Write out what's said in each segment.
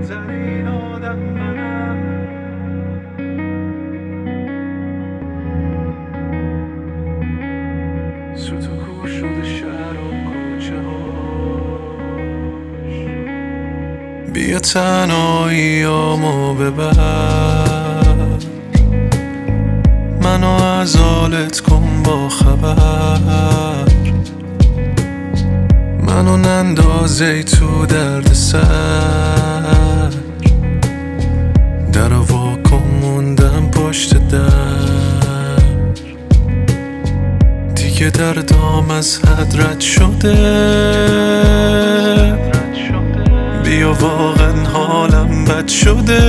غمگین آدم منم. سوت و کور شده شهر و کوچه هاش. بیا تنهاییامو ببر، منو از حالت کن با خبر، منو نندازی تو درد سر، در واکن موندم پشت در، دیگه دردام از حد رد شده، بیا واقعا حالم بد شده،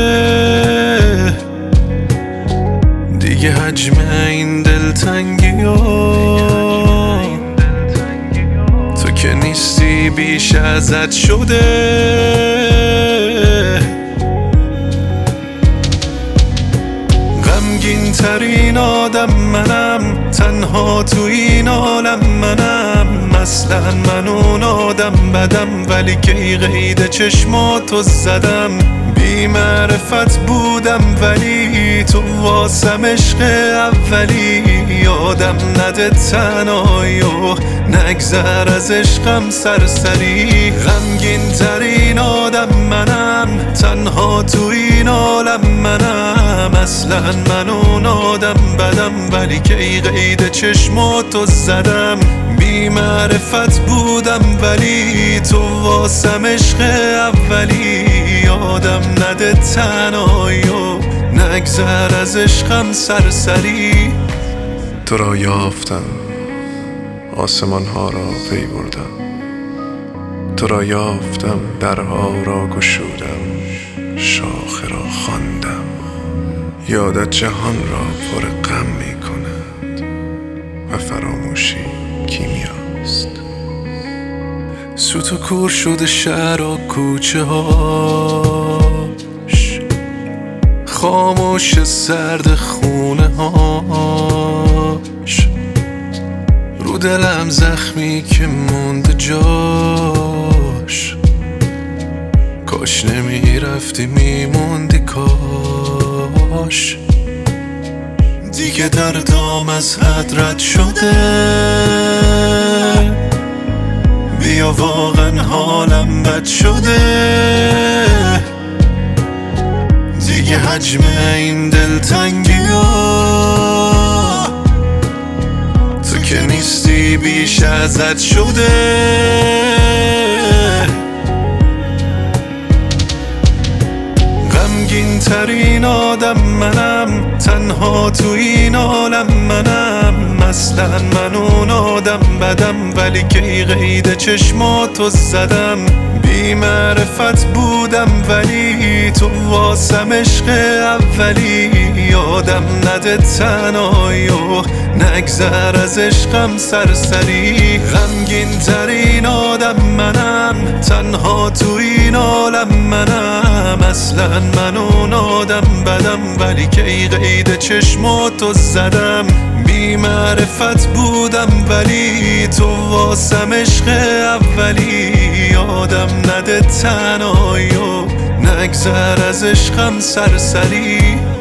دیگه حجم این دلتنگی تو که نیستی بیش ازت شده. غمگین ترین آدم منم، تنها تو این عالم منم، اصلا من اون آدم بدم، ولی کی قید چشماتو زدم. بی معرفت بودم ولی تو واسم عشق اولی، یادم نده تنهایی و نگذر از عشقم سرسری. غمگین ترین آدم منم، تنها تو این عالم منم، اصلا من اون آدم بدم، ولی کی قید چشماتو زدم. بی معرفت بودم ولی تو واسم عشق اولی، یادم نده تنهایی و نگذر از عشقم سرسری. تو را یافتم، آسمان ها را پی بردم، تو را یافتم، درها را گشودم، شاخه را خواندم. یادت جهان را پر غم می کند و فراموشی کیمیاست. سوت و کور شده شهر و کوچه هاش، خاموش سرد خونه هاش، رو دلم زخمی که مونده جاش. کاش نمیرفتی میموندی کاش، دیگه دردام از حد رد شده، بیا واقعا حالم بد شده، دیگه حجم این دلتنگی تو که نیستی بیش ازت شده. غمگین ترین آدم منم، تنها تو این عالم منم، اصلا من اون آدم بدم، ولی کی قید چشماتو زدم. بی معرفت بودم ولی تو واسم عشق اولی، یادم نده تنهایی و نگذر از عشقم سرسری. غمگین ترین آدم منم، تنها تو این عالم منم، اصلا من اون آدم بدم، ولی کی قید چشماتو زدم. بی معرفت بودم ولی تو واسم عشق اولی، یادم نده تنهایی و نگذر از عشقم سرسری.